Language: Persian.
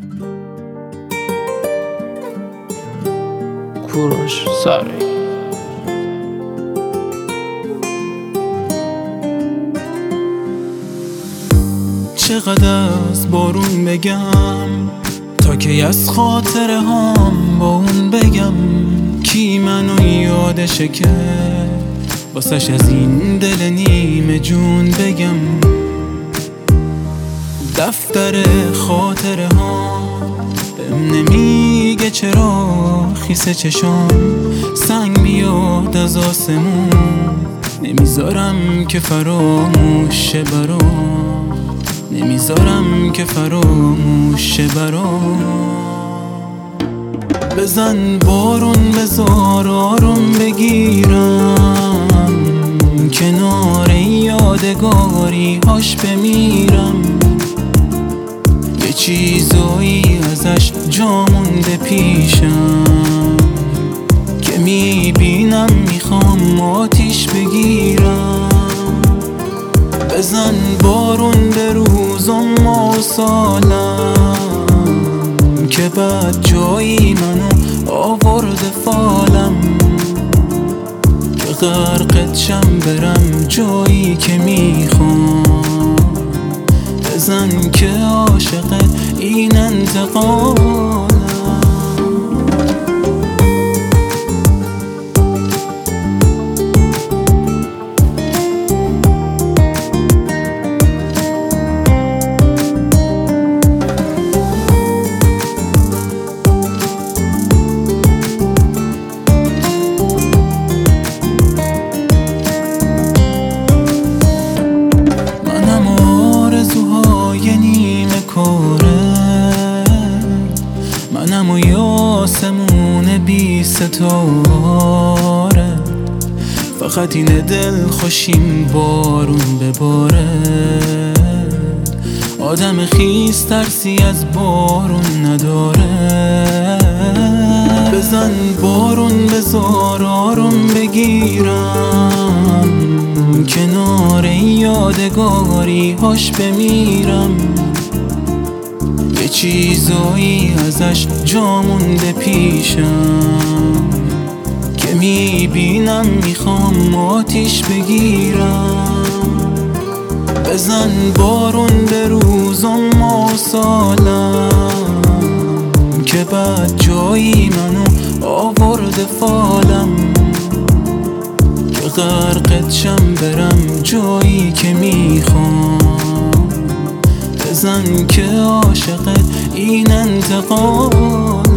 کوروش ساری. چقدر از بارون بگم تا که از خاطره هام با اون بگم، کی منو یادشه که واسش از این دل نیمه جون بگم. دفتر خاطره ها بهم نمیگه چرا خیس چشام سنگ بیاد از آسمون، نمیذارم که فراموش شه برام، نمیذارم که فراموش شه برام. بزن بارون بذار آروم بگیرم، کنار یادگاری هاش بمیرم. یه چیزایی ازش جا مونده پیشم که میبینم میخوام آتیش بگیرم. بزن بارون به روزم و سالم که بعد جایی منو آورده فالم، که غرقت شم برم جایی که میخوام. بزن که عاشق این انتقالم. منم و یاسمون بی ستاره، فقط این دل خوشیم بارون بباره. آدم خیس ترسی از بارون نداره. بزن بارون بذار آروم بگیرم، کنار یادگاری هاش بمیرم. یه چیزایی ازش جا مونده پیشم که میبینم میخوام آتیش بگیرم. بزن بارون به روزم و سالم که بعد جایی منو آورده فالم، که غرقت شم برم جایی که میخوام. بزن که عاشق این انتقال